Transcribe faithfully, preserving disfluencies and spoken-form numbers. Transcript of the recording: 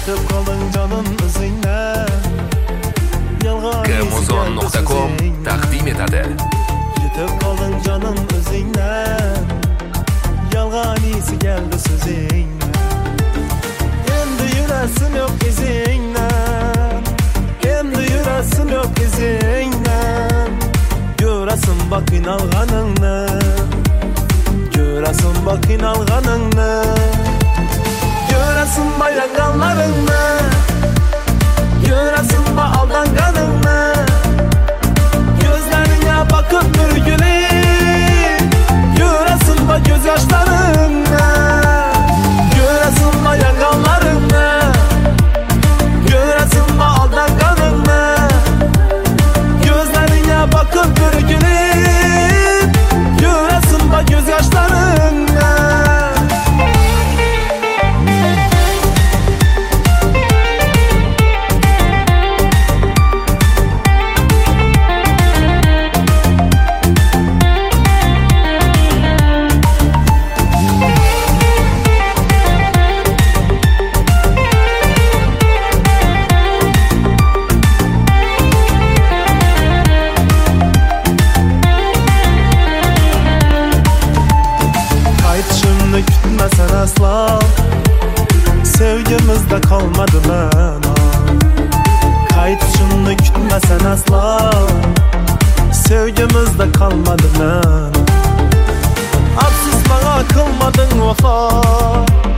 Yetip kaldın canım özüne. Gamozon nokta com takdim etadi. Yetip kaldın canım özüne. Yalganisi geldi sözüne. Endi yüresim yok izinden. Endi yüresim yok izinden. Göresin bak inalganını. Göresin bak inalganını. Göresin bayanganlarını. Göresin bak aldanganını. Gözlerine bakıp mürgülü. Göresin bak gözyaşlarını. Göresin bayanganlarını. Göresin bak aldanganını. Gözlerine bakıp mürgülü. Göresin bak gözyaşlarını. Kütmesen asla. Sevgimizde kalmadı mana. Kayıt şunu kütmesen asla. Sevgimizde kalmadı mana. Afsus bana kılmadın vefa.